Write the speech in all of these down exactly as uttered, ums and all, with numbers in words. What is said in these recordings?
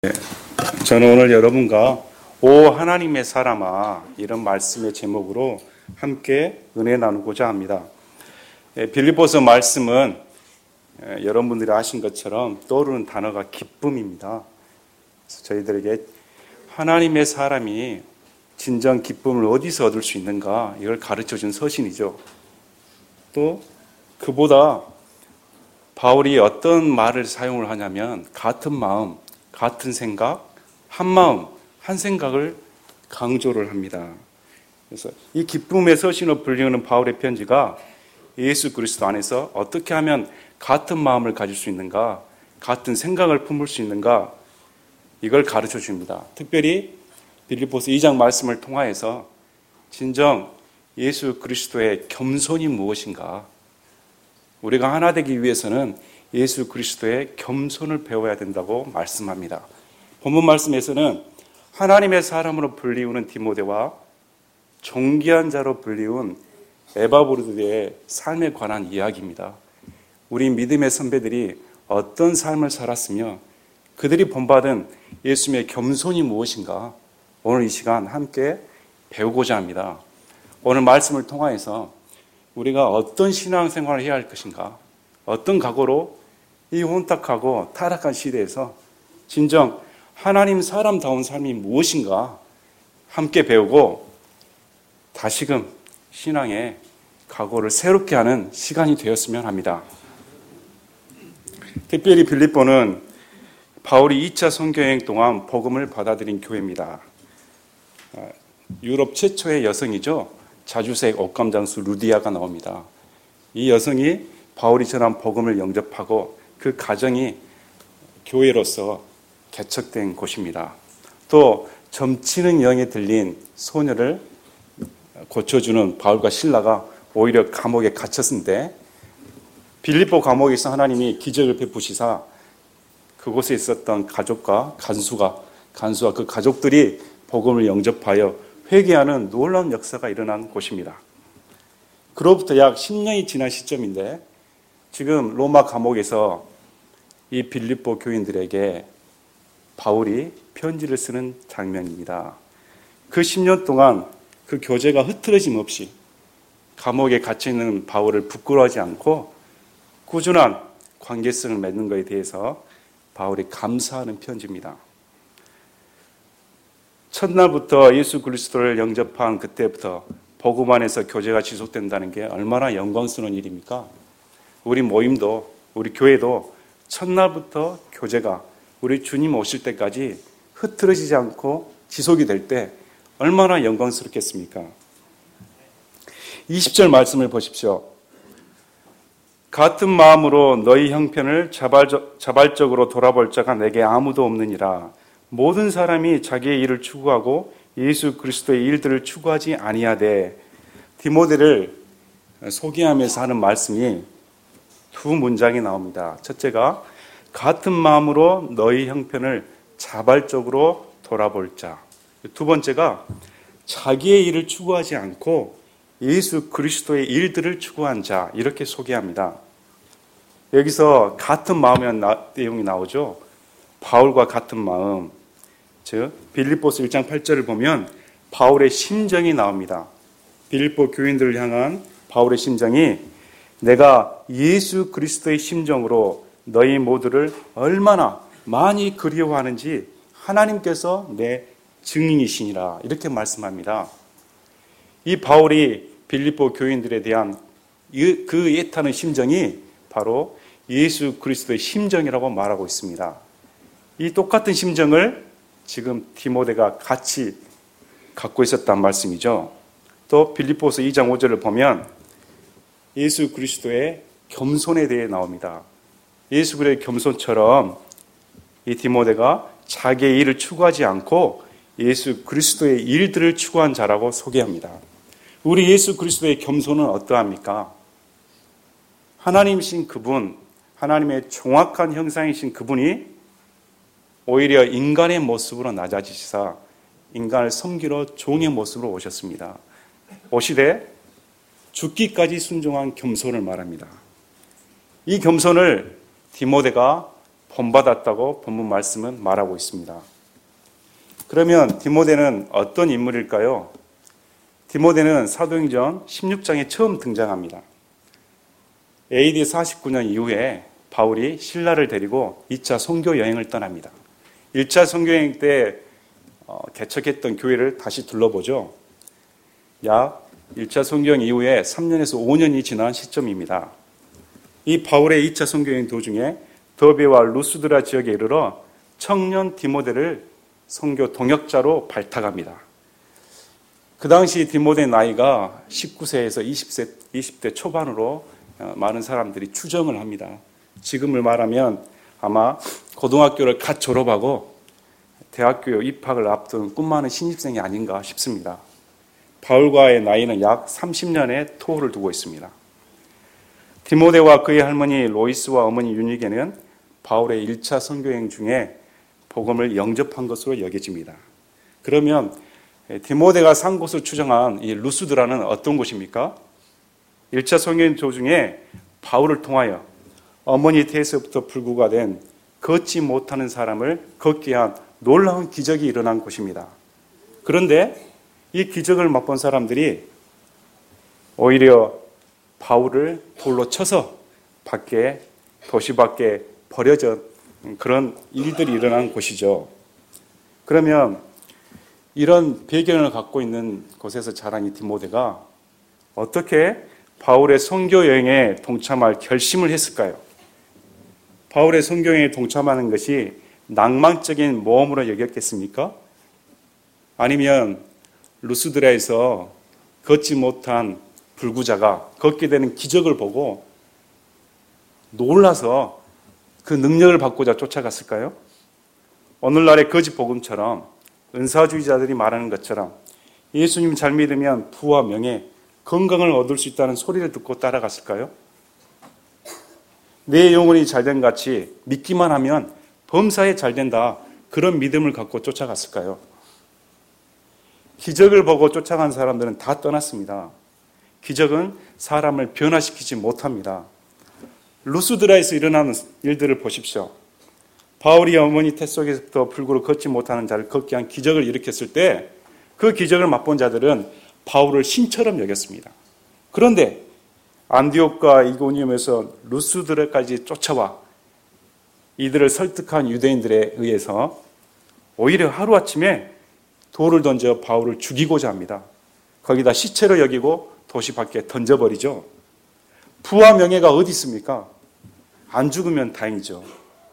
저는 오늘 여러분과 오 하나님의 사람아 이런 말씀의 제목으로 함께 은혜 나누고자 합니다. 빌립보서 말씀은 여러분들이 아신 것처럼 떠오르는 단어가 기쁨입니다. 그래서 저희들에게 하나님의 사람이 진정 기쁨을 어디서 얻을 수 있는가 이걸 가르쳐준 서신이죠. 또 그보다 바울이 어떤 말을 사용을 하냐면 같은 마음, 같은 생각, 한 마음, 한 생각을 강조를 합니다. 그래서 이 기쁨의 서신으로 불리는 바울의 편지가 예수 그리스도 안에서 어떻게 하면 같은 마음을 가질 수 있는가, 같은 생각을 품을 수 있는가, 이걸 가르쳐 줍니다. 특별히 빌립보서 이 장 말씀을 통하여서 진정 예수 그리스도의 겸손이 무엇인가, 우리가 하나 되기 위해서는 예수 그리스도의 겸손을 배워야 된다고 말씀합니다. 본문 말씀에서는 하나님의 사람으로 불리우는 디모데와 존귀한 자로 불리운 에바브로드의 삶에 관한 이야기입니다. 우리 믿음의 선배들이 어떤 삶을 살았으며 그들이 본받은 예수님의 겸손이 무엇인가, 오늘 이 시간 함께 배우고자 합니다. 오늘 말씀을 통하여서 우리가 어떤 신앙생활을 해야 할 것인가, 어떤 각오로 이 혼탁하고 타락한 시대에서 진정 하나님 사람다운 삶이 무엇인가 함께 배우고 다시금 신앙의 각오를 새롭게 하는 시간이 되었으면 합니다. 특별히 빌립보는 바울이 이 차 선교여행 동안 복음을 받아들인 교회입니다. 유럽 최초의 여성이죠. 자주색 옷감장수 루디아가 나옵니다. 이 여성이 바울이 전한 복음을 영접하고 그 가정이 교회로서 개척된 곳입니다. 또 점치는 영에 들린 소녀를 고쳐주는 바울과 실라가 오히려 감옥에 갇혔는데 빌립보 감옥에서 하나님이 기적을 베푸시사 그곳에 있었던 가족과 간수가 간수와 그 가족들이 복음을 영접하여 회개하는 놀라운 역사가 일어난 곳입니다. 그로부터 약 십 년이 지난 시점인데 지금 로마 감옥에서 이 빌립보 교인들에게 바울이 편지를 쓰는 장면입니다. 그 십 년 동안 그 교제가 흐트러짐 없이 감옥에 갇혀있는 바울을 부끄러워하지 않고 꾸준한 관계성을 맺는 것에 대해서 바울이 감사하는 편지입니다. 첫날부터 예수 그리스도를 영접한 그때부터 복음 안에서 교제가 지속된다는 게 얼마나 영광스러운 일입니까? 우리 모임도, 우리 교회도 첫날부터 교제가 우리 주님 오실 때까지 흐트러지지 않고 지속이 될 때 얼마나 영광스럽겠습니까? 이십 절 말씀을 보십시오. 같은 마음으로 너희 형편을 자발적으로 돌아볼 자가 내게 아무도 없느니라. 모든 사람이 자기의 일을 추구하고 예수 그리스도의 일들을 추구하지 아니하되. 디모데를 소개하면서 하는 말씀이 두 문장이 나옵니다. 첫째가 같은 마음으로 너희 형편을 자발적으로 돌아볼 자. 두 번째가 자기의 일을 추구하지 않고 예수 그리스도의 일들을 추구한 자, 이렇게 소개합니다. 여기서 같은 마음이라는 내용이 나오죠. 바울과 같은 마음, 즉 빌립보서 일 장 팔 절을 보면 바울의 심정이 나옵니다. 빌립보 교인들을 향한 바울의 심정이 내가 예수 그리스도의 심정으로 너희 모두를 얼마나 많이 그리워하는지 하나님께서 내 증인이시니라, 이렇게 말씀합니다. 이 바울이 빌립보 교인들에 대한 그 애타는 심정이 바로 예수 그리스도의 심정이라고 말하고 있습니다. 이 똑같은 심정을 지금 디모데가 같이 갖고 있었단 말씀이죠. 또 빌립보서 이 장 오 절을 보면 예수 그리스도의 겸손에 대해 나옵니다. 예수 그리스도의 겸손처럼 이 디모데가 자기의 일을 추구하지 않고 예수 그리스도의 일들을 추구한 자라고 소개합니다. 우리 예수 그리스도의 겸손은 어떠합니까? 하나님이신 그분, 하나님의 정확한 형상이신 그분이 오히려 인간의 모습으로 낮아지시사 인간을 섬기러 종의 모습으로 오셨습니다. 오시되 죽기까지 순종한 겸손을 말합니다. 이 겸손을 디모데가 본받았다고 본문 말씀은 말하고 있습니다. 그러면 디모데는 어떤 인물일까요? 디모데는 사도행전 십육 장에 처음 등장합니다. 에이디 사십구 년 이후에 바울이 신라를 데리고 이 차 선교 여행을 떠납니다. 일 차 선교 여행 때 개척했던 교회를 다시 둘러보죠. 약 일 차 선교 여행 이후에 삼 년에서 오 년이 지난 시점입니다. 이 바울의 이 차 선교 여행 도중에 더베와 루스드라 지역에 이르러 청년 디모데를 선교 동역자로 발탁합니다. 그 당시 디모데 나이가 십구 세에서 이십 세, 이십 대 초반으로 많은 사람들이 추정을 합니다. 지금을 말하면 아마 고등학교를 갓 졸업하고 대학교 입학을 앞둔 꿈 많은 신입생이 아닌가 싶습니다. 바울과의 나이는 약 삼십 년의 토를 두고 있습니다. 디모데와 그의 할머니 로이스와 어머니 유니게는 바울의 일 차 선교여행 중에 복음을 영접한 것으로 여겨집니다. 그러면 디모데가 산 곳을 추정한 이 루스드라는 어떤 곳입니까? 일 차 선교여행 도중에 바울을 통하여 어머니 태에서부터 불구가 된 걷지 못하는 사람을 걷게 한 놀라운 기적이 일어난 곳입니다. 그런데 이 기적을 맛본 사람들이 오히려 바울을 돌로 쳐서 밖에, 도시 밖에 버려져 그런 일들이 일어난 곳이죠. 그러면 이런 배경을 갖고 있는 곳에서 자란 이 디모데가 어떻게 바울의 선교 여행에 동참할 결심을 했을까요? 바울의 선교 여행에 동참하는 것이 낭만적인 모험으로 여겼겠습니까? 아니면 루스드라에서 걷지 못한 불구자가 걷게 되는 기적을 보고 놀라서 그 능력을 받고자 쫓아갔을까요? 오늘날의 거짓 복음처럼 은사주의자들이 말하는 것처럼 예수님 잘 믿으면 부와 명예, 건강을 얻을 수 있다는 소리를 듣고 따라갔을까요? 내 영혼이 잘된 같이 믿기만 하면 범사에 잘된다, 그런 믿음을 갖고 쫓아갔을까요? 기적을 보고 쫓아간 사람들은 다 떠났습니다. 기적은 사람을 변화시키지 못합니다. 루스드라에서 일어나는 일들을 보십시오. 바울이 어머니 태 속에서부터 불구로 걷지 못하는 자를 걷게 한 기적을 일으켰을 때 그 기적을 맛본 자들은 바울을 신처럼 여겼습니다. 그런데 안디옥과 이고니움에서 루스드라까지 쫓아와 이들을 설득한 유대인들에 의해서 오히려 하루아침에 돌을 던져 바울을 죽이고자 합니다. 거기다 시체로 여기고 도시 밖에 던져버리죠. 부와 명예가 어디 있습니까? 안 죽으면 다행이죠.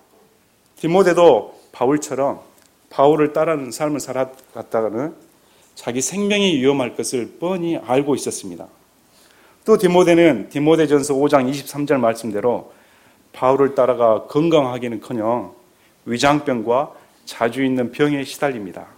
디모데도 바울처럼 바울을 따르는 삶을 살아갔다가는 자기 생명이 위험할 것을 뻔히 알고 있었습니다. 또 디모데는 디모데전서 오 장 이십삼 절 말씀대로 바울을 따라가 건강하기는커녕 위장병과 자주 있는 병에 시달립니다.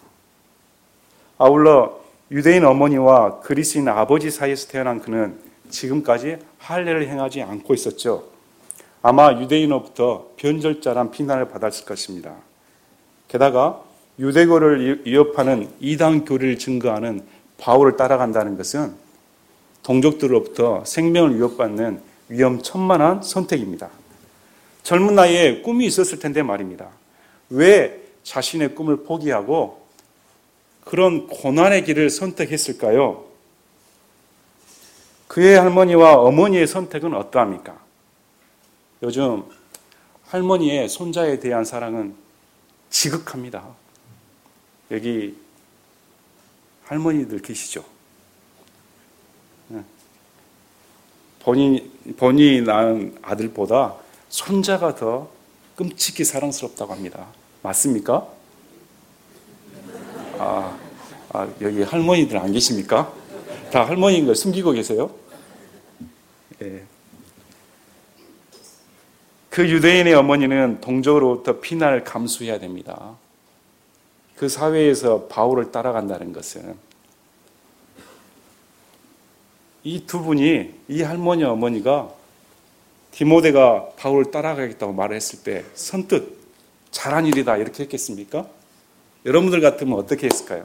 아울러 유대인 어머니와 그리스인 아버지 사이에서 태어난 그는 지금까지 할례를 행하지 않고 있었죠. 아마 유대인으로부터 변절자란 비난을 받았을 것입니다. 게다가 유대교를 위협하는 이단 교리를 증거하는 바울을 따라간다는 것은 동족들로부터 생명을 위협받는 위험천만한 선택입니다. 젊은 나이에 꿈이 있었을 텐데 말입니다. 왜 자신의 꿈을 포기하고 그런 고난의 길을 선택했을까요? 그의 할머니와 어머니의 선택은 어떠합니까? 요즘 할머니의 손자에 대한 사랑은 지극합니다. 여기 할머니들 계시죠? 본인, 본인이 낳은 아들보다 손자가 더 끔찍히 사랑스럽다고 합니다. 맞습니까? 아, 아, 여기 할머니들 안 계십니까? 다 할머니인 걸 숨기고 계세요? 예. 그 유대인의 어머니는 동족으로부터 피난을 감수해야 됩니다. 그 사회에서 바울을 따라간다는 것은 이 두 분이, 이 할머니 어머니가 디모데가 바울을 따라가겠다고 말을 했을 때 선뜻 잘한 일이다 이렇게 했겠습니까? 여러분들 같으면 어떻게 했을까요?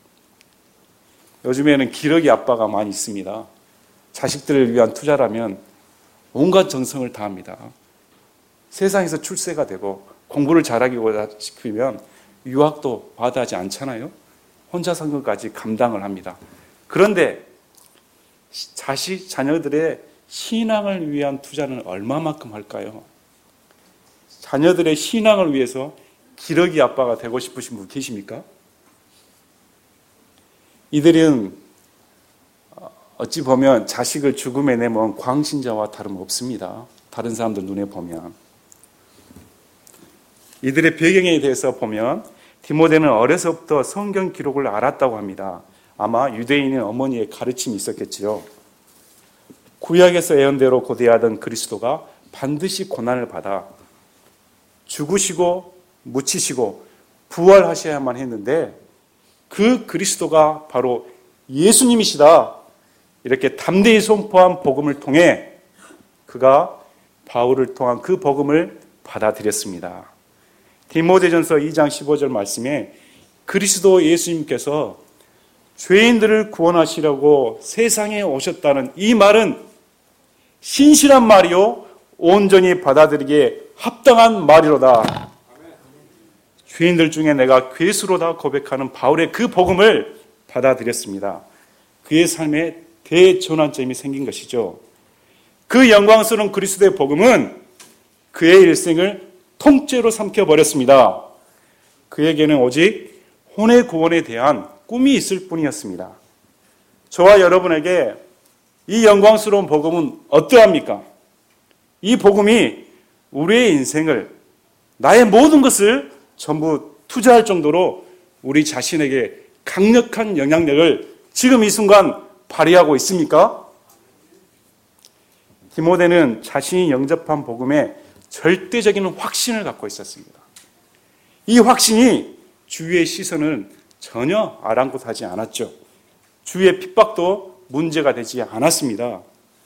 요즘에는 기러기 아빠가 많이 있습니다. 자식들을 위한 투자라면 온갖 정성을 다합니다. 세상에서 출세가 되고 공부를 잘하기보다 싶으면 유학도 받아하지 않잖아요. 혼자 성경까지 감당을 합니다. 그런데 자식, 자녀들의 신앙을 위한 투자는 얼마만큼 할까요? 자녀들의 신앙을 위해서 기러기 아빠가 되고 싶으신 분 계십니까? 이들은 어찌 보면 자식을 죽음에 내몬 광신자와 다름없습니다. 다른 사람들 눈에 보면. 이들의 배경에 대해서 보면 디모데는 어려서부터 성경 기록을 알았다고 합니다. 아마 유대인의 어머니의 가르침이 있었겠지요. 구약에서 예언대로 고대하던 그리스도가 반드시 고난을 받아 죽으시고 묻히시고 부활하셔야만 했는데 그 그리스도가 바로 예수님이시다. 이렇게 담대히 선포한 복음을 통해 그가 바울을 통한 그 복음을 받아들였습니다. 디모데전서 이 장 십오 절 말씀에 그리스도 예수님께서 죄인들을 구원하시려고 세상에 오셨다는 이 말은 신실한 말이요 온전히 받아들이기에 합당한 말이로다. 죄인들 중에 내가 괴수로다 고백하는 바울의 그 복음을 받아들였습니다. 그의 삶에 대전환점이 생긴 것이죠. 그 영광스러운 그리스도의 복음은 그의 일생을 통째로 삼켜버렸습니다. 그에게는 오직 혼의 구원에 대한 꿈이 있을 뿐이었습니다. 저와 여러분에게 이 영광스러운 복음은 어떠합니까? 이 복음이 우리의 인생을, 나의 모든 것을 전부 투자할 정도로 우리 자신에게 강력한 영향력을 지금 이 순간 발휘하고 있습니까? 디모데는 자신이 영접한 복음에 절대적인 확신을 갖고 있었습니다. 이 확신이 주위의 시선을 전혀 아랑곳하지 않았죠. 주위의 핍박도 문제가 되지 않았습니다.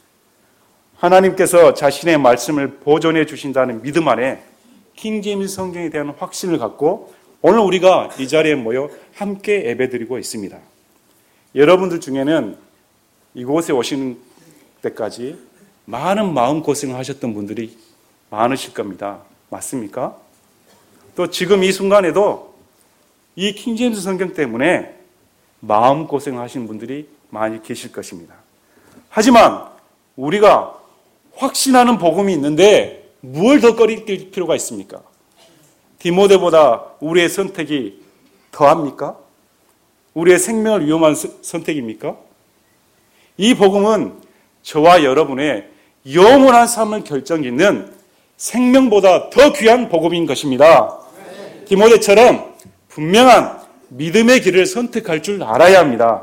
하나님께서 자신의 말씀을 보존해 주신다는 믿음 안에 킹제임스 성경에 대한 확신을 갖고 오늘 우리가 이 자리에 모여 함께 예배드리고 있습니다. 여러분들 중에는 이곳에 오시는 때까지 많은 마음고생을 하셨던 분들이 많으실 겁니다. 맞습니까? 또 지금 이 순간에도 이 킹제임스 성경 때문에 마음고생을 하시는 분들이 많이 계실 것입니다. 하지만 우리가 확신하는 복음이 있는데 무엇을 더 꺼릴 필요가 있습니까? 디모데보다 우리의 선택이 더합니까? 우리의 생명을 위험한 선택입니까? 이 복음은 저와 여러분의 영원한 삶을 결정짓는 생명보다 더 귀한 복음인 것입니다. 네. 디모데처럼 분명한 믿음의 길을 선택할 줄 알아야 합니다.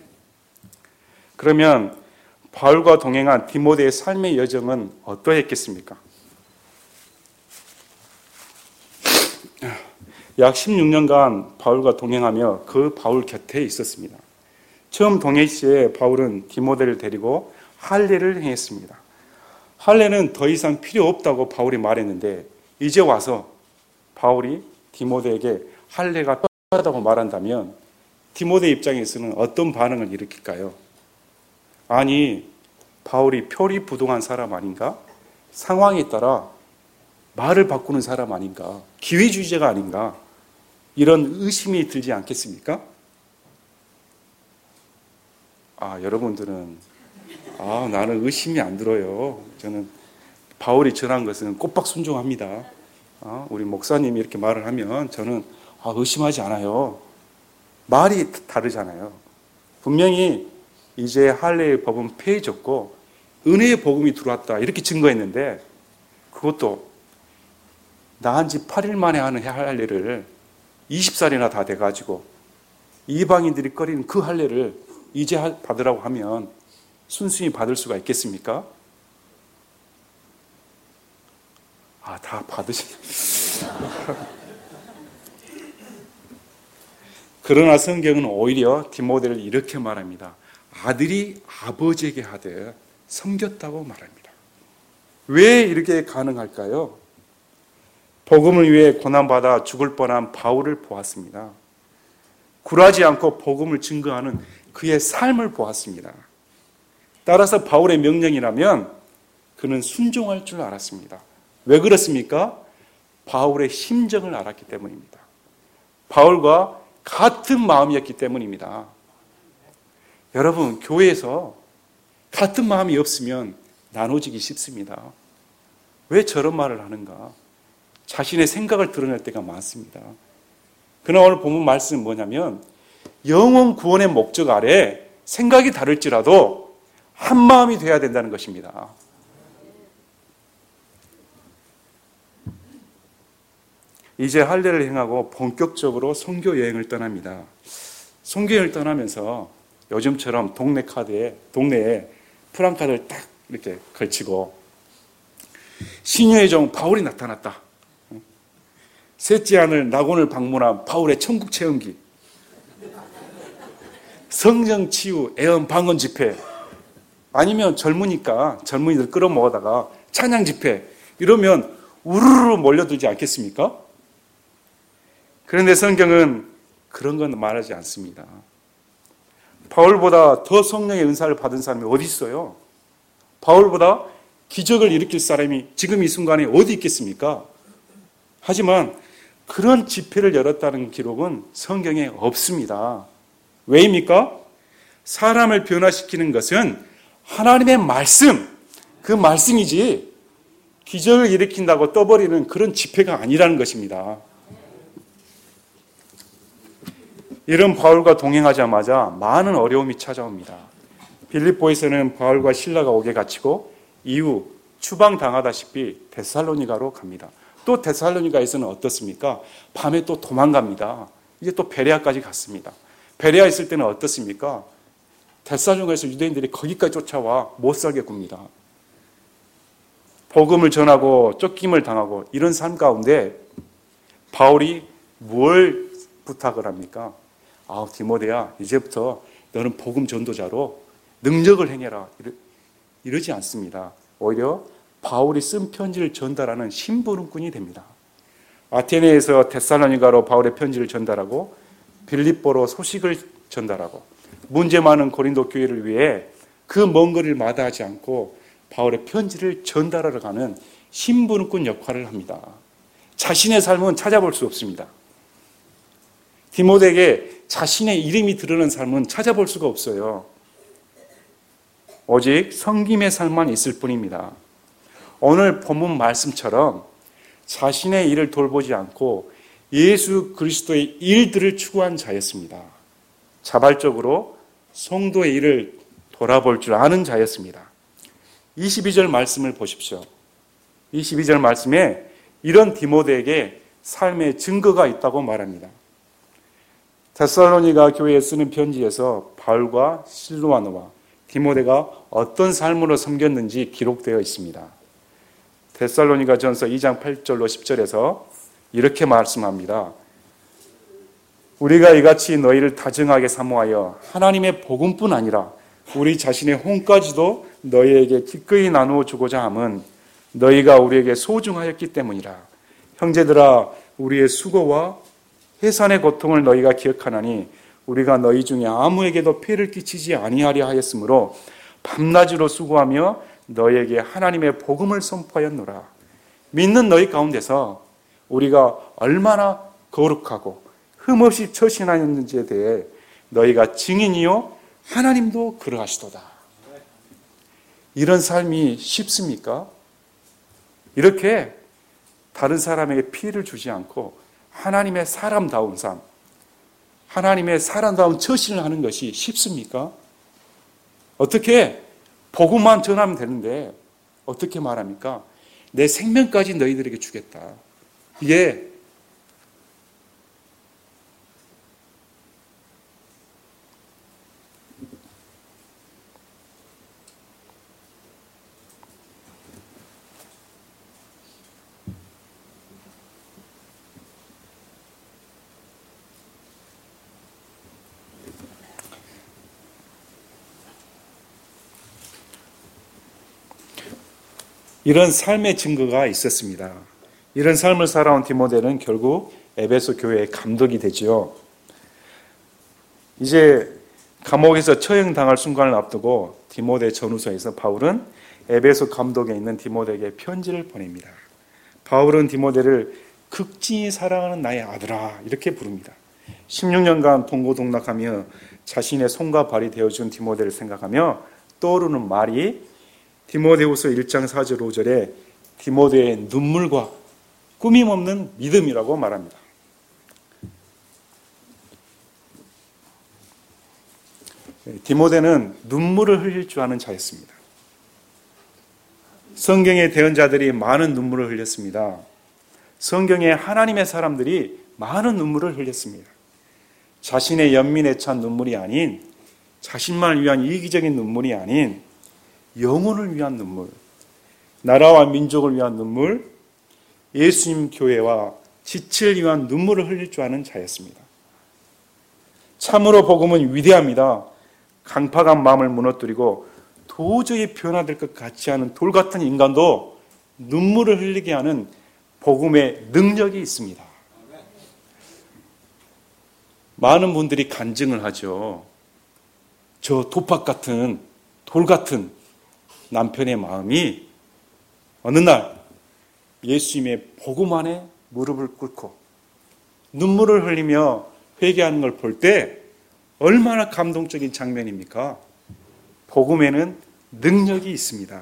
그러면 바울과 동행한 디모데의 삶의 여정은 어떠했겠습니까? 약 십육 년간 바울과 동행하며 그 바울 곁에 있었습니다. 처음 동행 시에 바울은 디모데를 데리고 할례를 행했습니다. 할례는 더 이상 필요 없다고 바울이 말했는데 이제 와서 바울이 디모데에게 할례가 필요하다고 말한다면 디모데 입장에서는 어떤 반응을 일으킬까요? 아니, 바울이 표리부동한 사람 아닌가? 상황에 따라 말을 바꾸는 사람 아닌가? 기회주의자가 아닌가? 이런 의심이 들지 않겠습니까? 아, 여러분들은 아, 나는 의심이 안 들어요. 저는 바울이 전한 것은 꼬박 순종합니다. 아, 우리 목사님이 이렇게 말을 하면 저는 아, 의심하지 않아요. 말이 다르잖아요. 분명히 이제 할례의 법은 폐해졌고 은혜의 복음이 들어왔다 이렇게 증거했는데 그것도 나한 지 팔 일 만에 하는 할례를 이십 살이나 다 돼가지고 이방인들이 꺼리는 그 할례를 이제 받으라고 하면 순순히 받을 수가 있겠습니까? 아, 다 받으시네. 그러나 성경은 오히려 디모데를 이렇게 말합니다. 아들이 아버지에게 하되 섬겼다고 말합니다. 왜 이렇게 가능할까요? 복음을 위해 고난받아 죽을 뻔한 바울을 보았습니다. 굴하지 않고 복음을 증거하는 그의 삶을 보았습니다. 따라서 바울의 명령이라면 그는 순종할 줄 알았습니다. 왜 그렇습니까? 바울의 심정을 알았기 때문입니다. 바울과 같은 마음이었기 때문입니다. 여러분, 교회에서 같은 마음이 없으면 나눠지기 쉽습니다. 왜 저런 말을 하는가? 자신의 생각을 드러낼 때가 많습니다. 그러나 오늘 본문 말씀은 뭐냐면 영혼 구원의 목적 아래 생각이 다를지라도 한 마음이 되어야 된다는 것입니다. 이제 할례를 행하고 본격적으로 선교 여행을 떠납니다. 선교 여행을 떠나면서 요즘처럼 동네 카드에, 동네에 프랑카드를 딱 이렇게 걸치고 신유의 종 바울이 나타났다. 셋째 하늘 낙원을 방문한 바울의 천국 체험기, 성령 치유 애언 방언 집회, 아니면 젊으니까 젊은이들 끌어모아다가 찬양 집회, 이러면 우르르 몰려들지 않겠습니까? 그런데 성경은 그런 건 말하지 않습니다. 바울보다 더 성령의 은사를 받은 사람이 어디 있어요? 바울보다 기적을 일으킬 사람이 지금 이 순간에 어디 있겠습니까? 하지만 그런 집회를 열었다는 기록은 성경에 없습니다. 왜입니까? 사람을 변화시키는 것은 하나님의 말씀, 그 말씀이지 기적을 일으킨다고 떠버리는 그런 집회가 아니라는 것입니다. 이런 바울과 동행하자마자 많은 어려움이 찾아옵니다. 빌립보에서는 바울과 실라가 옥에 갇히고 이후 추방당하다시피 데살로니가로 갑니다. 또 데살로니가에서는 어떻습니까? 밤에 또 도망갑니다. 이제 또 베레아까지 갔습니다. 베레아 있을 때는 어떻습니까? 데살로니가에서 유대인들이 거기까지 쫓아와 못 살게 굽니다. 복음을 전하고 쫓김을 당하고 이런 삶 가운데 바울이 뭘 부탁을 합니까? 아, 디모데야, 이제부터 너는 복음 전도자로 능력을 행해라. 이러, 이러지 않습니다. 오히려 바울이 쓴 편지를 전달하는 심부름꾼이 됩니다. 아테네에서 데살로니가로 바울의 편지를 전달하고 빌립보로 소식을 전달하고 문제 많은 고린도 교회를 위해 그 먼 거리를 마다하지 않고 바울의 편지를 전달하러 가는 심부름꾼 역할을 합니다. 자신의 삶은 찾아볼 수 없습니다. 디모데에게 자신의 이름이 드러난 삶은 찾아볼 수가 없어요. 오직 섬김의 삶만 있을 뿐입니다. 오늘 본문 말씀처럼 자신의 일을 돌보지 않고 예수 그리스도의 일들을 추구한 자였습니다. 자발적으로 성도의 일을 돌아볼 줄 아는 자였습니다. 이십이 절 말씀을 보십시오. 이십이 절 말씀에 이런 디모데에게 삶의 증거가 있다고 말합니다. 데살로니가 교회에 쓰는 편지에서 바울과 실로아노와 디모데가 어떤 삶으로 섬겼는지 기록되어 있습니다. 데살로니가 전서 이 장 팔 절로 십 절에서 이렇게 말씀합니다. 우리가 이같이 너희를 다정하게 사모하여 하나님의 복음뿐 아니라 우리 자신의 혼까지도 너희에게 기꺼이 나누어 주고자 함은 너희가 우리에게 소중하였기 때문이라. 형제들아, 우리의 수고와 해산의 고통을 너희가 기억하나니 우리가 너희 중에 아무에게도 폐를 끼치지 아니하려 하였으므로 밤낮으로 수고하며 너희에게 하나님의 복음을 선포하였노라. 믿는 너희 가운데서 우리가 얼마나 거룩하고 흠없이 처신하였는지에 대해 너희가 증인이요 하나님도 그러하시도다. 이런 삶이 쉽습니까? 이렇게 다른 사람에게 피해를 주지 않고 하나님의 사람다운 삶, 하나님의 사람다운 처신을 하는 것이 쉽습니까? 어떻게 복음만 전하면 되는데 어떻게 말합니까? 내 생명까지 너희들에게 주겠다. 이게 이런 삶의 증거가 있었습니다. 이런 삶을 살아온 디모데는 결국 에베소 교회의 감독이 되지요. 이제 감옥에서 처형당할 순간을 앞두고 디모데 전후서에서 바울은 에베소 감독에 있는 디모데에게 편지를 보냅니다. 바울은 디모데를 극진히 사랑하는 나의 아들아 이렇게 부릅니다. 십육 년간 동고동락하며 자신의 손과 발이 되어준 디모데를 생각하며 떠오르는 말이 디모데후서 일 장 사 절 오 절에 디모데의 눈물과 꾸밈없는 믿음이라고 말합니다. 디모데는 눈물을 흘릴 줄 아는 자였습니다. 성경의 대언자들이 많은 눈물을 흘렸습니다. 성경의 하나님의 사람들이 많은 눈물을 흘렸습니다. 자신의 연민에 찬 눈물이 아닌, 자신만을 위한 이기적인 눈물이 아닌 영혼을 위한 눈물, 나라와 민족을 위한 눈물, 예수님 교회와 지체를 위한 눈물을 흘릴 줄 아는 자였습니다. 참으로 복음은 위대합니다. 강팍한 마음을 무너뜨리고 도저히 변화될 것 같지 않은 돌 같은 인간도 눈물을 흘리게 하는 복음의 능력이 있습니다. 많은 분들이 간증을 하죠. 저 도박 같은, 돌 같은 남편의 마음이 어느 날 예수님의 복음 안에 무릎을 꿇고 눈물을 흘리며 회개하는 걸 볼 때 얼마나 감동적인 장면입니까? 복음에는 능력이 있습니다.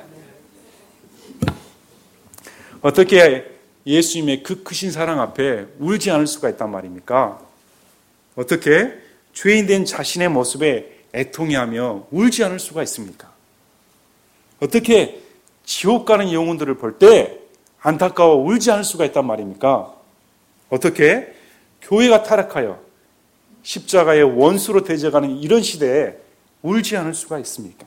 어떻게 예수님의 그 크신 사랑 앞에 울지 않을 수가 있단 말입니까? 어떻게 죄인된 자신의 모습에 애통해하며 울지 않을 수가 있습니까? 어떻게 지옥 가는 영혼들을 볼 때 안타까워 울지 않을 수가 있단 말입니까? 어떻게 교회가 타락하여 십자가의 원수로 되져가는 이런 시대에 울지 않을 수가 있습니까?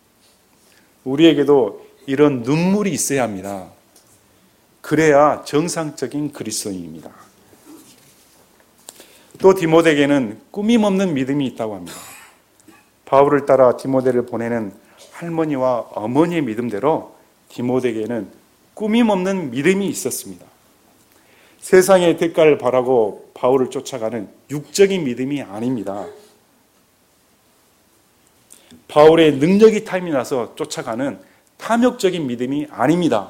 우리에게도 이런 눈물이 있어야 합니다. 그래야 정상적인 그리스도인입니다. 또 디모데에게는 꾸밈없는 믿음이 있다고 합니다. 바울을 따라 디모데를 보내는 할머니와 어머니의 믿음대로 디모데에게는 꾸밈없는 믿음이 있었습니다. 세상의 대가를 바라고 바울을 쫓아가는 육적인 믿음이 아닙니다. 바울의 능력이 탐이 나서 쫓아가는 탐욕적인 믿음이 아닙니다.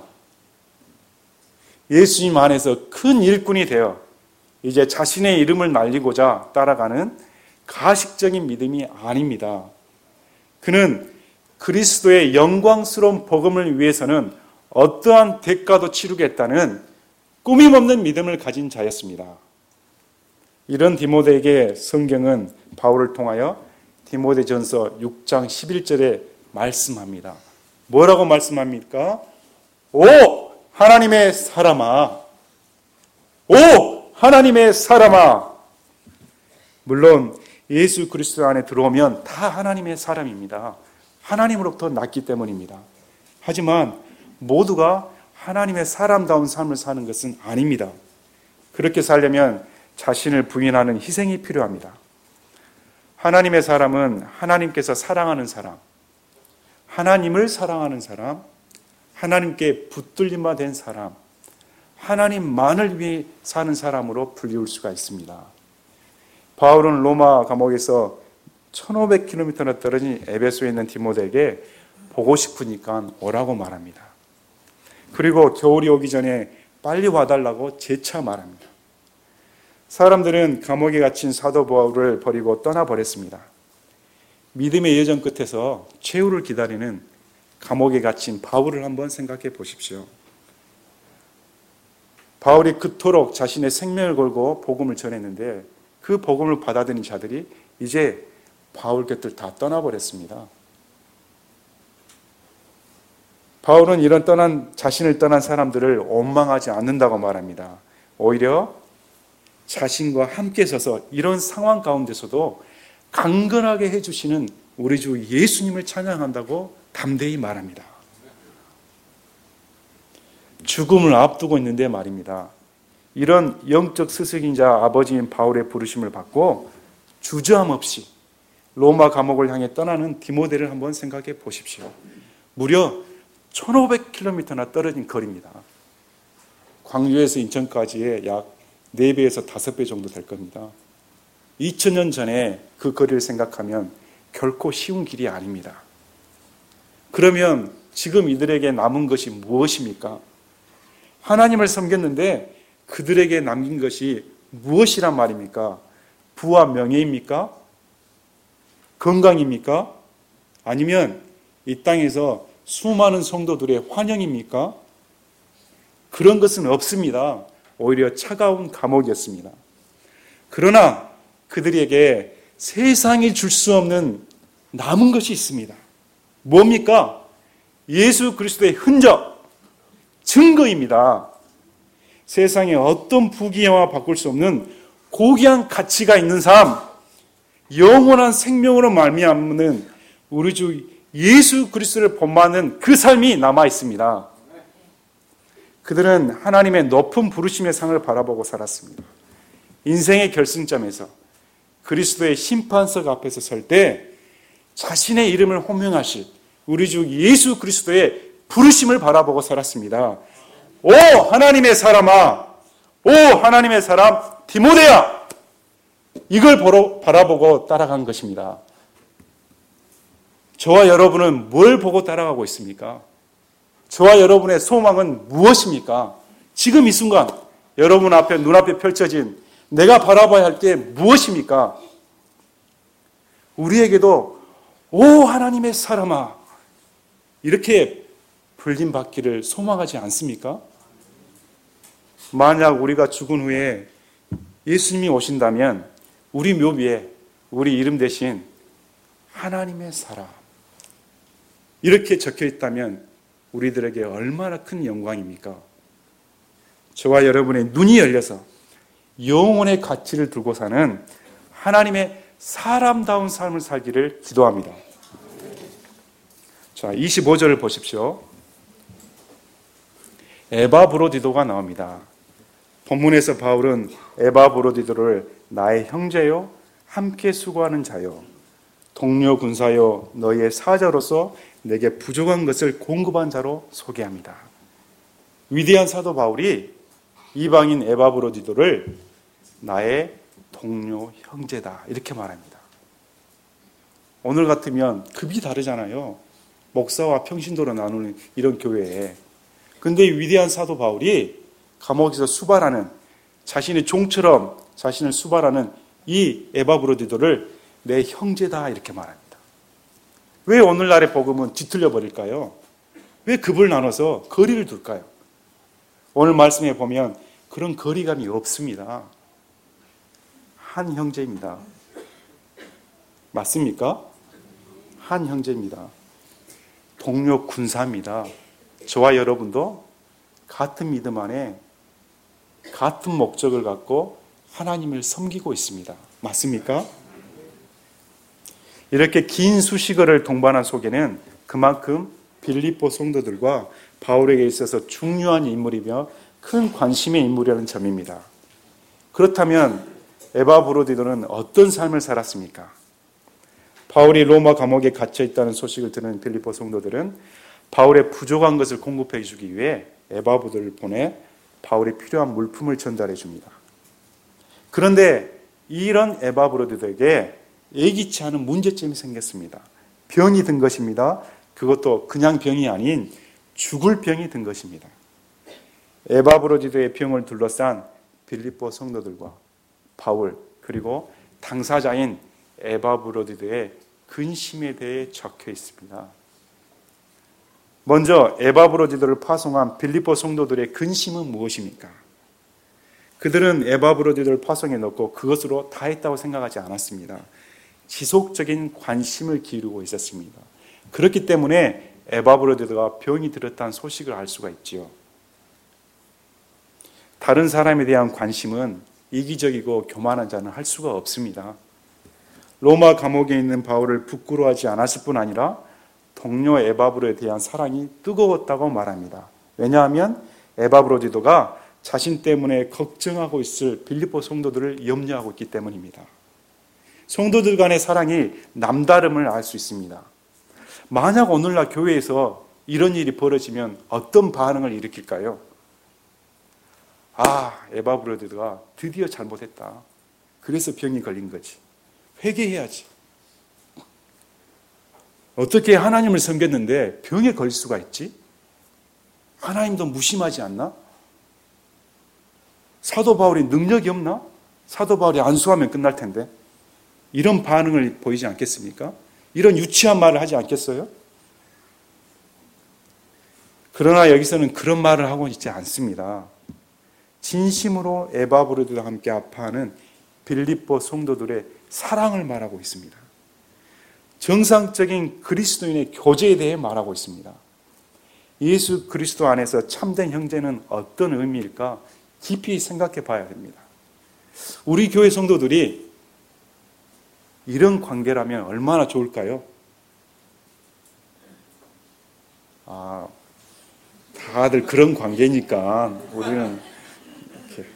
예수님 안에서 큰 일꾼이 되어 이제 자신의 이름을 날리고자 따라가는 가식적인 믿음이 아닙니다. 그는 그리스도의 영광스러운 복음을 위해서는 어떠한 대가도 치르겠다는 꾸밈없는 믿음을 가진 자였습니다. 이런 디모데에게 성경은 바울을 통하여 디모데전서 육 장 십일 절에 말씀합니다. 뭐라고 말씀합니까? 오 하나님의 사람아, 오 하나님의 사람아. 물론 예수 그리스도 안에 들어오면 다 하나님의 사람입니다. 하나님으로부터 났기 때문입니다. 하지만 모두가 하나님의 사람다운 삶을 사는 것은 아닙니다. 그렇게 살려면 자신을 부인하는 희생이 필요합니다. 하나님의 사람은 하나님께서 사랑하는 사람, 하나님을 사랑하는 사람, 하나님께 붙들림 바 된 사람, 하나님만을 위해 사는 사람으로 불리울 수가 있습니다. 바울은 로마 감옥에서 천오백 킬로미터나 떨어진 에베소에 있는 디모데에게 보고 싶으니까 오라고 말합니다. 그리고 겨울이 오기 전에 빨리 와달라고 재차 말합니다. 사람들은 감옥에 갇힌 사도 바울을 버리고 떠나버렸습니다. 믿음의 여정 끝에서 최후를 기다리는 감옥에 갇힌 바울을 한번 생각해 보십시오. 바울이 그토록 자신의 생명을 걸고 복음을 전했는데 그 복음을 받아들인 자들이 이제 바울 곁을 다 떠나버렸습니다. 바울은 이런 떠난 자신을 떠난 사람들을 원망하지 않는다고 말합니다. 오히려 자신과 함께 서서 이런 상황 가운데서도 강건하게 해주시는 우리 주 예수님을 찬양한다고 담대히 말합니다. 죽음을 앞두고 있는데 말입니다. 이런 영적 스승이자 아버지인 바울의 부르심을 받고 주저함 없이 로마 감옥을 향해 떠나는 디모데를 한번 생각해 보십시오. 무려 천오백 킬로미터나 떨어진 거리입니다. 광주에서 인천까지의 약 네 배에서 다섯 배 정도 될 겁니다. 이천 년 전에 그 거리를 생각하면 결코 쉬운 길이 아닙니다. 그러면 지금 이들에게 남은 것이 무엇입니까? 하나님을 섬겼는데 그들에게 남긴 것이 무엇이란 말입니까? 부와 명예입니까? 건강입니까? 아니면 이 땅에서 수많은 성도들의 환영입니까? 그런 것은 없습니다. 오히려 차가운 감옥이었습니다. 그러나 그들에게 세상이 줄 수 없는 남은 것이 있습니다. 뭡니까? 예수 그리스도의 흔적, 증거입니다. 세상에 어떤 부귀영화 바꿀 수 없는 고귀한 가치가 있는 삶, 영원한 생명으로 말미암는 우리 주 예수 그리스도를 본받는 그 삶이 남아 있습니다. 그들은 하나님의 높은 부르심의 상을 바라보고 살았습니다. 인생의 결승점에서 그리스도의 심판석 앞에서 설 때 자신의 이름을 호명하실 우리 주 예수 그리스도의 부르심을 바라보고 살았습니다. 오 하나님의 사람아, 오 하나님의 사람 디모데야, 이걸 보러, 바라보고 따라간 것입니다. 저와 여러분은 뭘 보고 따라가고 있습니까? 저와 여러분의 소망은 무엇입니까? 지금 이 순간 여러분 앞에 눈앞에 펼쳐진 내가 바라봐야 할 게 무엇입니까? 우리에게도 오 하나님의 사람아 이렇게 불림받기를 소망하지 않습니까? 만약 우리가 죽은 후에 예수님이 오신다면 우리 묘비에 우리 이름 대신 하나님의 사람 이렇게 적혀 있다면 우리들에게 얼마나 큰 영광입니까? 저와 여러분의 눈이 열려서 영혼의 가치를 두고 사는 하나님의 사람다운 삶을 살기를 기도합니다. 자, 이십오 절을 보십시오. 에바브로디도가 나옵니다. 본문에서 바울은 에바브로디도를 나의 형제요, 함께 수고하는 자요, 동료 군사요, 너희의 사자로서 내게 부족한 것을 공급한 자로 소개합니다. 위대한 사도 바울이 이방인 에바브로디도를 나의 동료 형제다 이렇게 말합니다. 오늘 같으면 급이 다르잖아요. 목사와 평신도로 나누는 이런 교회에. 근데 이 위대한 사도 바울이 감옥에서 수발하는 자신의 종처럼 자신을 수발하는 이 에바브로디도를 내 형제다 이렇게 말합니다. 왜 오늘날의 복음은 뒤틀려 버릴까요? 왜 급을 나눠서 거리를 둘까요? 오늘 말씀에 보면 그런 거리감이 없습니다. 한 형제입니다. 맞습니까? 한 형제입니다. 동료 군사입니다. 저와 여러분도 같은 믿음 안에 같은 목적을 갖고 하나님을 섬기고 있습니다. 맞습니까? 이렇게 긴 수식어를 동반한 속에는 그만큼 빌립보 성도들과 바울에게 있어서 중요한 인물이며 큰 관심의 인물이라는 점입니다. 그렇다면 에바브로디도는 어떤 삶을 살았습니까? 바울이 로마 감옥에 갇혀 있다는 소식을 들은 빌립보 성도들은 바울의 부족한 것을 공급해 주기 위해 에바브로디도를 보내 바울이 필요한 물품을 전달해 줍니다. 그런데 이런 에바브로디도에게 예기치 않은 문제점이 생겼습니다. 병이 든 것입니다. 그것도 그냥 병이 아닌 죽을 병이 든 것입니다. 에바브로디도의 병을 둘러싼 빌립보 성도들과 바울 그리고 당사자인 에바브로디도의 근심에 대해 적혀 있습니다. 먼저 에바브로디도를 파송한 빌립보 성도들의 근심은 무엇입니까? 그들은 에바브로디도를 파송해 놓고 그것으로 다 했다고 생각하지 않았습니다. 지속적인 관심을 기울이고 있었습니다. 그렇기 때문에 에바브로디도가 병이 들었다는 소식을 알 수가 있지요. 다른 사람에 대한 관심은 이기적이고 교만한 자는 할 수가 없습니다. 로마 감옥에 있는 바울을 부끄러워하지 않았을 뿐 아니라 동료 에바브로에 대한 사랑이 뜨거웠다고 말합니다. 왜냐하면 에바브로디도가 자신 때문에 걱정하고 있을 빌립보 성도들을 염려하고 있기 때문입니다. 성도들 간의 사랑이 남다름을 알 수 있습니다. 만약 오늘날 교회에서 이런 일이 벌어지면 어떤 반응을 일으킬까요? 아, 에바브로디도가 드디어 잘못했다. 그래서 병이 걸린 거지. 회개해야지. 어떻게 하나님을 섬겼는데 병에 걸릴 수가 있지? 하나님도 무심하지 않나? 사도 바울이 능력이 없나? 사도 바울이 안수하면 끝날 텐데. 이런 반응을 보이지 않겠습니까? 이런 유치한 말을 하지 않겠어요? 그러나 여기서는 그런 말을 하고 있지 않습니다. 진심으로 에바브로디와 함께 아파하는 빌립보 성도들의 사랑을 말하고 있습니다. 정상적인 그리스도인의 교제에 대해 말하고 있습니다. 예수 그리스도 안에서 참된 형제는 어떤 의미일까 깊이 생각해 봐야 됩니다. 우리 교회 성도들이 이런 관계라면 얼마나 좋을까요? 아, 다들 그런 관계니까 우리는 이렇게.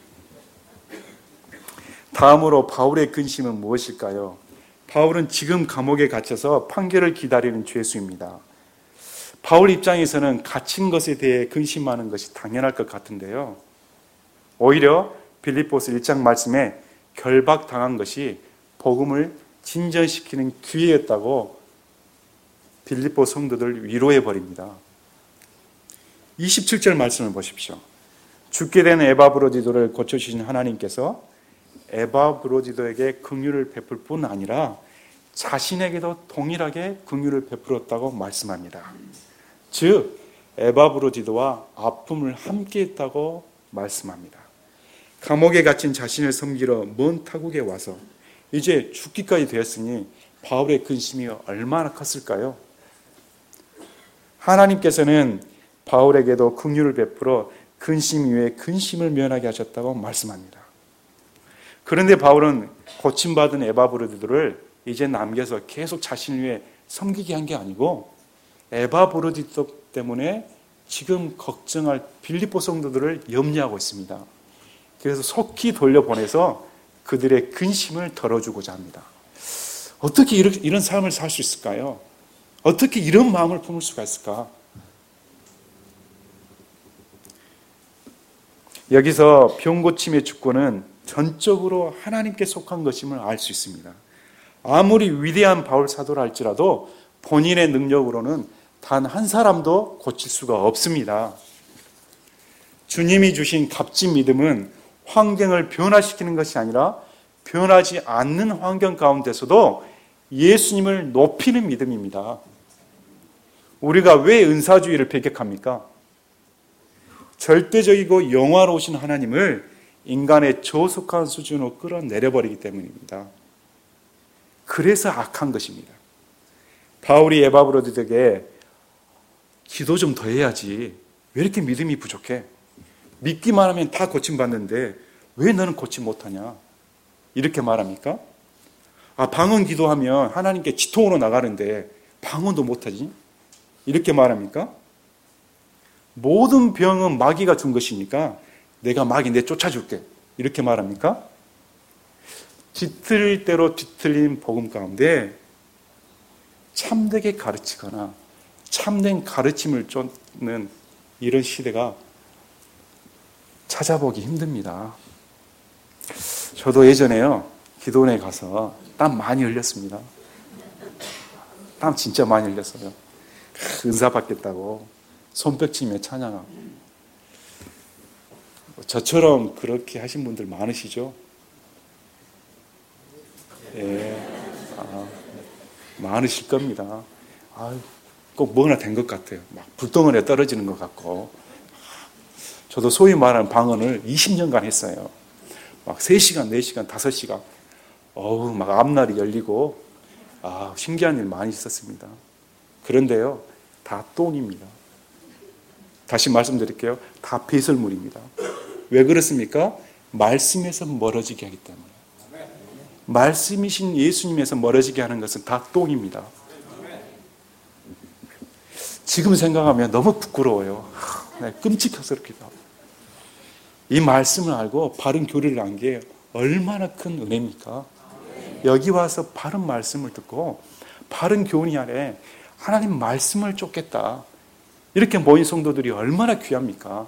다음으로 바울의 근심은 무엇일까요? 바울은 지금 감옥에 갇혀서 판결을 기다리는 죄수입니다. 바울 입장에서는 갇힌 것에 대해 근심하는 것이 당연할 것 같은데요. 오히려 빌립보서 일 장 말씀에 결박당한 것이 복음을 진전시키는 기회였다고 빌립보 성도들 위로해 버립니다. 이십칠 절 말씀을 보십시오. 죽게 된 에바브로디도를 고쳐주신 하나님께서 에바브로디도에게 긍휼을 베풀 뿐 아니라 자신에게도 동일하게 긍휼을 베풀었다고 말씀합니다. 즉 에바브로디도와 아픔을 함께 했다고 말씀합니다. 감옥에 갇힌 자신을 섬기러 먼 타국에 와서 이제 죽기까지 되었으니 바울의 근심이 얼마나 컸을까요? 하나님께서는 바울에게도 긍휼을 베풀어 근심 위에 근심을 면하게 하셨다고 말씀합니다. 그런데 바울은 고침받은 에바브로디도를 이제 남겨서 계속 자신을 위해 섬기게 한 게 아니고 에바브로디도 때문에 지금 걱정할 빌립보 성도들을 염려하고 있습니다. 그래서 속히 돌려보내서 그들의 근심을 덜어주고자 합니다. 어떻게 이런, 이런 삶을 살 수 있을까요? 어떻게 이런 마음을 품을 수가 있을까? 여기서 병고침의 주권은 전적으로 하나님께 속한 것임을 알 수 있습니다. 아무리 위대한 바울 사도라 할지라도 본인의 능력으로는 단 한 사람도 고칠 수가 없습니다. 주님이 주신 값진 믿음은 환경을 변화시키는 것이 아니라 변하지 않는 환경 가운데서도 예수님을 높이는 믿음입니다. 우리가 왜 은사주의를 배격합니까? 절대적이고 영화로우신 하나님을 인간의 저속한 수준으로 끌어내려버리기 때문입니다. 그래서 악한 것입니다. 바울이 에바브로디에게 기도 좀 더 해야지. 왜 이렇게 믿음이 부족해? 믿기만 하면 다 고침받는데 왜 너는 고침 못하냐? 이렇게 말합니까? 아, 방언 기도하면 하나님께 지통으로 나가는데 방언도 못하지? 이렇게 말합니까? 모든 병은 마귀가 준 것이니까 내가 마귀 내 쫓아줄게. 이렇게 말합니까? 뒤틀릴 대로 뒤틀린 복음 가운데 참되게 가르치거나 참된 가르침을 쫓는 이런 시대가 찾아보기 힘듭니다. 저도 예전에요, 기도원에 가서 땀 많이 흘렸습니다. 땀 진짜 많이 흘렸어요. 은사 받겠다고 손뼉치며 찬양하고. 저처럼 그렇게 하신 분들 많으시죠? 예, 아, 많으실 겁니다. 아, 꼭 뭐나 된 것 같아요. 막 불덩어리에 떨어지는 것 같고. 저도 소위 말하는 방언을 이십 년간 했어요. 막 세 시간, 네 시간, 다섯 시간. 어우, 막 앞날이 열리고, 아, 신기한 일 많이 있었습니다. 그런데요, 다 똥입니다. 다시 말씀드릴게요. 다 배설물입니다. 왜 그렇습니까? 말씀에서 멀어지게 하기 때문에. 말씀이신 예수님에서 멀어지게 하는 것은 다 똥입니다. 지금 생각하면 너무 부끄러워요. 네, 끔찍해서 그렇기도 하고. 이 말씀을 알고 바른 교리를 안 게 얼마나 큰 은혜입니까? 여기 와서 바른 말씀을 듣고 바른 교리 안에 하나님 말씀을 쫓겠다. 이렇게 모인 성도들이 얼마나 귀합니까?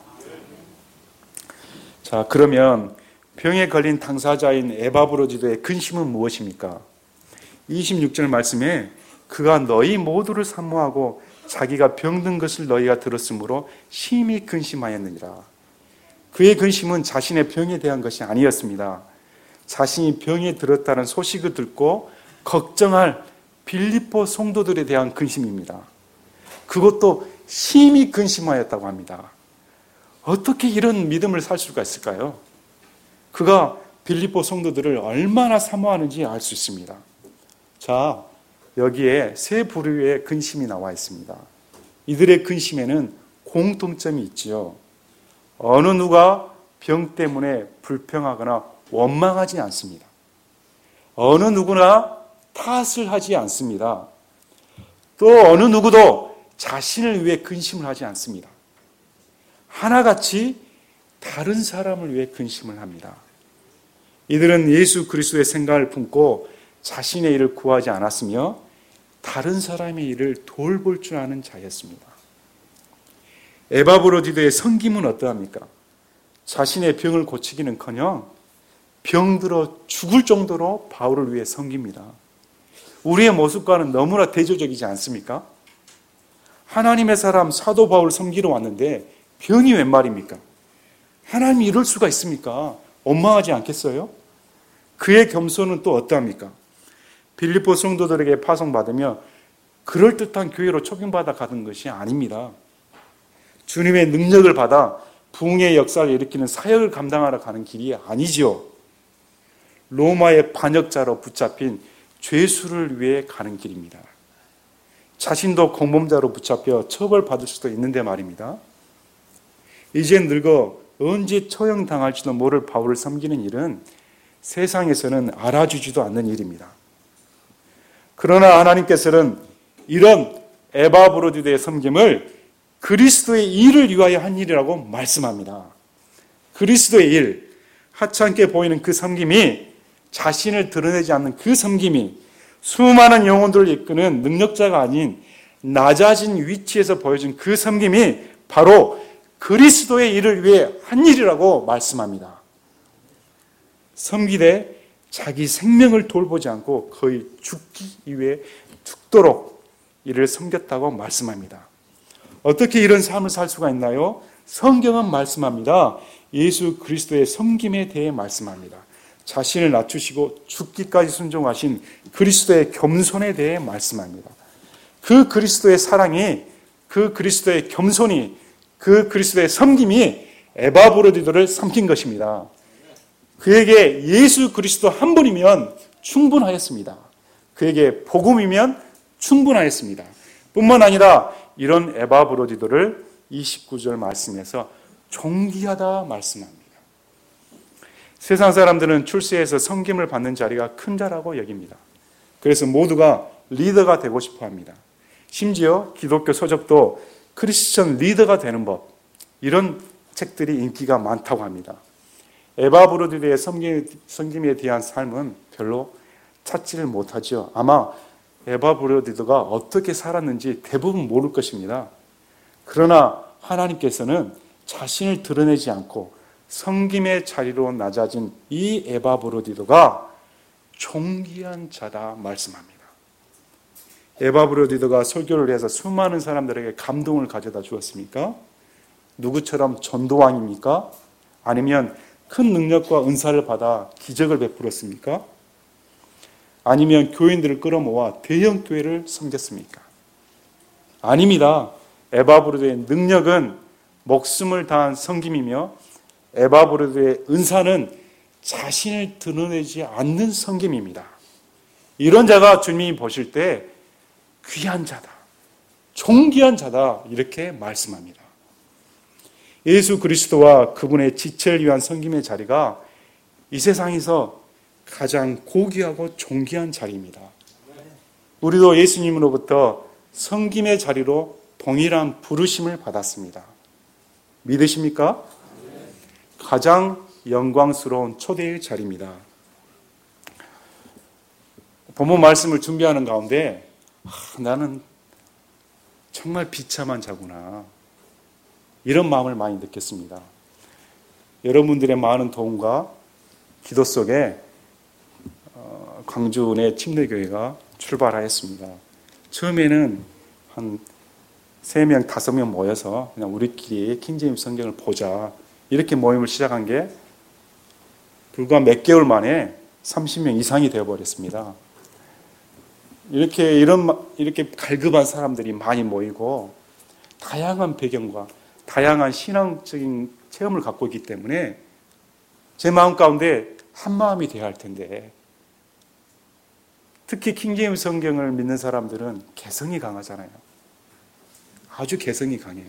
자, 그러면 병에 걸린 당사자인 에바브로디도의 근심은 무엇입니까? 이십육 절 말씀에 그가 너희 모두를 사모하고 자기가 병든 것을 너희가 들었으므로 심히 근심하였느니라. 그의 근심은 자신의 병에 대한 것이 아니었습니다. 자신이 병에 들었다는 소식을 듣고 걱정할 빌립보 성도들에 대한 근심입니다. 그것도 심히 근심하였다고 합니다. 어떻게 이런 믿음을 살 수가 있을까요? 그가 빌립보 성도들을 얼마나 사모하는지 알 수 있습니다. 자, 여기에 세 부류의 근심이 나와 있습니다. 이들의 근심에는 공통점이 있지요. 어느 누가 병 때문에 불평하거나 원망하지 않습니다. 어느 누구나 탓을 하지 않습니다. 또 어느 누구도 자신을 위해 근심을 하지 않습니다. 하나같이 다른 사람을 위해 근심을 합니다. 이들은 예수 그리스도의 생각을 품고 자신의 일을 구하지 않았으며 다른 사람의 일을 돌볼 줄 아는 자였습니다. 에바브로디도의 섬김은 어떠합니까? 자신의 병을 고치기는커녕 병들어 죽을 정도로 바울을 위해 섬깁니다. 우리의 모습과는 너무나 대조적이지 않습니까? 하나님의 사람 사도 바울 섬기러 왔는데 병이 웬 말입니까? 하나님이 이럴 수가 있습니까? 원망하지 않겠어요? 그의 겸손은 또 어떠합니까? 빌립보 성도들에게 파송받으며 그럴듯한 교회로 초빙받아 가는 것이 아닙니다. 주님의 능력을 받아 부흥의 역사를 일으키는 사역을 감당하러 가는 길이 아니지요. 로마의 반역자로 붙잡힌 죄수를 위해 가는 길입니다. 자신도 공범자로 붙잡혀 처벌받을 수도 있는데 말입니다. 이젠 늙어 언제 처형당할지도 모를 바울을 섬기는 일은 세상에서는 알아주지도 않는 일입니다. 그러나 하나님께서는 이런 에바브로디도의 섬김을 그리스도의 일을 위하여 한 일이라고 말씀합니다. 그리스도의 일, 하찮게 보이는 그 섬김이, 자신을 드러내지 않는 그 섬김이 수많은 영혼들을 이끄는 능력자가 아닌 낮아진 위치에서 보여준 그 섬김이 바로 그리스도의 일을 위해 한 일이라고 말씀합니다. 섬기되 자기 생명을 돌보지 않고 거의 죽기 위해 죽도록 이를 섬겼다고 말씀합니다. 어떻게 이런 삶을 살 수가 있나요? 성경은 말씀합니다. 예수 그리스도의 섬김에 대해 말씀합니다. 자신을 낮추시고 죽기까지 순종하신 그리스도의 겸손에 대해 말씀합니다. 그 그리스도의 사랑이, 그 그리스도의 겸손이, 그 그리스도의 섬김이 에바브로디도를 삼킨 것입니다. 그에게 예수 그리스도 한 분이면 충분하였습니다. 그에게 복음이면 충분하였습니다. 뿐만 아니라 이런 에바브로디도를 이십구 절 말씀에서 존귀하다 말씀합니다. 세상 사람들은 출세해서 섬김을 받는 자리가 큰 자라고 여깁니다. 그래서 모두가 리더가 되고 싶어 합니다. 심지어 기독교 서적도 크리스천 리더가 되는 법, 이런 책들이 인기가 많다고 합니다. 에바브로디도의 섬김에 대한 삶은 별로 찾지를 못하죠. 아마 에바브로디도가 어떻게 살았는지 대부분 모를 것입니다. 그러나 하나님께서는 자신을 드러내지 않고 섬김의 자리로 낮아진 이 에바브로디도가 존귀한 자다 말씀합니다. 에바브로디도가 설교를 해서 수많은 사람들에게 감동을 가져다 주었습니까? 누구처럼 전도왕입니까? 아니면 큰 능력과 은사를 받아 기적을 베풀었습니까? 아니면 교인들을 끌어모아 대형 교회를 섬겼습니까? 아닙니다. 에바브로디도의 능력은 목숨을 다한 섬김이며 에바브로디도의 은사는 자신을 드러내지 않는 섬김입니다. 이런 자가 주님이 보실 때 귀한 자다, 존귀한 자다 이렇게 말씀합니다. 예수 그리스도와 그분의 지체를 위한 섬김의 자리가 이 세상에서 가장 고귀하고 존귀한 자리입니다. 우리도 예수님으로부터 섬김의 자리로 동일한 부르심을 받았습니다. 믿으십니까? 가장 영광스러운 초대의 자리입니다. 본문 말씀을 준비하는 가운데 아, 나는 정말 비참한 자구나, 이런 마음을 많이 느꼈습니다. 여러분들의 많은 도움과 기도 속에 광주 내 침례교회가 출발하였습니다. 처음에는 한 세 명, 다섯 명 모여서 그냥 우리끼리 킹제임스 성경을 보자, 이렇게 모임을 시작한 게 불과 몇 개월 만에 삼십 명 이상이 되어버렸습니다. 이렇게 이런 이렇게 갈급한 사람들이 많이 모이고 다양한 배경과 다양한 신앙적인 체험을 갖고 있기 때문에 제 마음 가운데 한 마음이 되어야 할 텐데, 특히 킹제임스 성경을 믿는 사람들은 개성이 강하잖아요. 아주 개성이 강해요.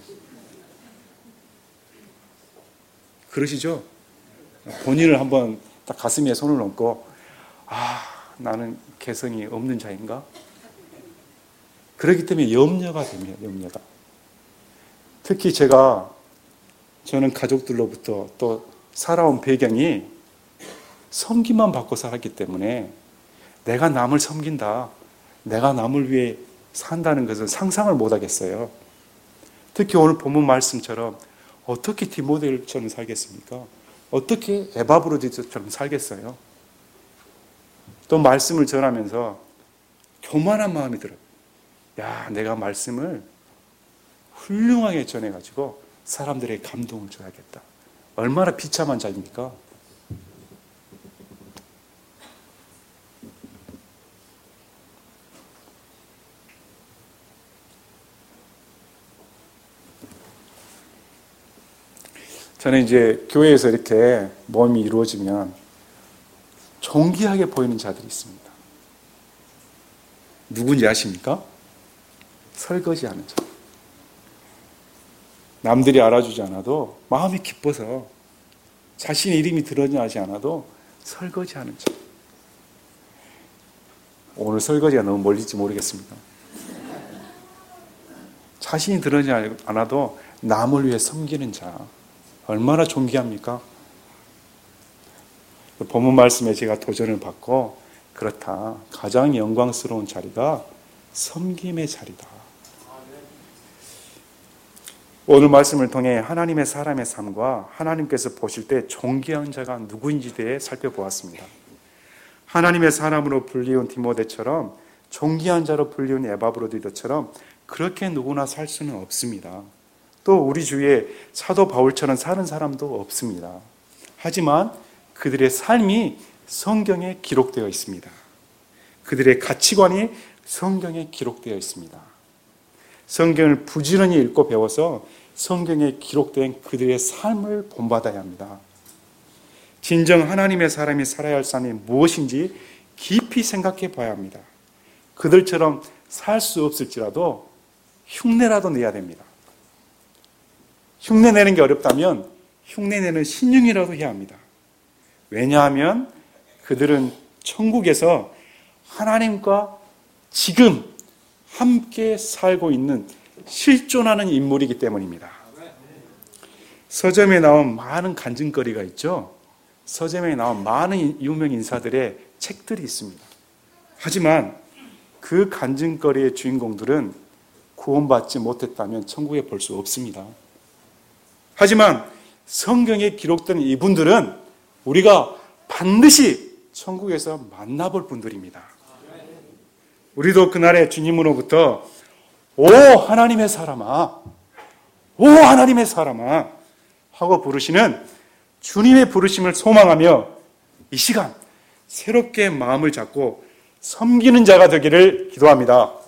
그러시죠? 본인을 한번 딱 가슴에 손을 얹고, 아, 나는 개성이 없는 자인가? 그렇기 때문에 염려가 됩니다. 염려가. 특히 제가 저는 가족들로부터 또 살아온 배경이 섬기만 받고 살았기 때문에 내가 남을 섬긴다, 내가 남을 위해 산다는 것은 상상을 못 하겠어요. 특히 오늘 본문 말씀처럼 어떻게 디모데처럼 살겠습니까? 어떻게 에바브로디처럼 살겠어요? 또 말씀을 전하면서 교만한 마음이 들어요. 야, 내가 말씀을 훌륭하게 전해가지고 사람들의 감동을 줘야겠다. 얼마나 비참한 자입니까? 저는 이제 교회에서 이렇게 모임이 이루어지면 존귀하게 보이는 자들이 있습니다. 누군지 아십니까? 설거지하는 자. 남들이 알아주지 않아도 마음이 기뻐서 자신의 이름이 드러나지 않아도 설거지하는 자. 오늘 설거지가 너무 멀리지 모르겠습니다. 자신이 드러나지 않아도 남을 위해 섬기는 자. 얼마나 존귀합니까? 본문 말씀에 제가 도전을 받고, 그렇다, 가장 영광스러운 자리가 섬김의 자리다. 오늘 말씀을 통해 하나님의 사람의 삶과 하나님께서 보실 때 존귀한 자가 누구인지에 대해 살펴보았습니다. 하나님의 사람으로 불리운 디모데처럼, 존귀한 자로 불리운 에바브로디더처럼 그렇게 누구나 살 수는 없습니다. 또 우리 주위에 사도 바울처럼 사는 사람도 없습니다. 하지만 그들의 삶이 성경에 기록되어 있습니다. 그들의 가치관이 성경에 기록되어 있습니다. 성경을 부지런히 읽고 배워서 성경에 기록된 그들의 삶을 본받아야 합니다. 진정 하나님의 사람이 살아야 할 삶이 무엇인지 깊이 생각해 봐야 합니다. 그들처럼 살 수 없을지라도 흉내라도 내야 됩니다. 흉내내는 게 어렵다면 흉내내는 신용이라도 해야 합니다. 왜냐하면 그들은 천국에서 하나님과 지금 함께 살고 있는 실존하는 인물이기 때문입니다. 서점에 나온 많은 간증거리가 있죠. 서점에 나온 많은 유명 인사들의 책들이 있습니다. 하지만 그 간증거리의 주인공들은 구원받지 못했다면 천국에 볼 수 없습니다. 하지만 성경에 기록된 이분들은 우리가 반드시 천국에서 만나볼 분들입니다. 우리도 그날의 주님으로부터 오 하나님의 사람아, 오 하나님의 사람아 하고 부르시는 주님의 부르심을 소망하며 이 시간 새롭게 마음을 잡고 섬기는 자가 되기를 기도합니다.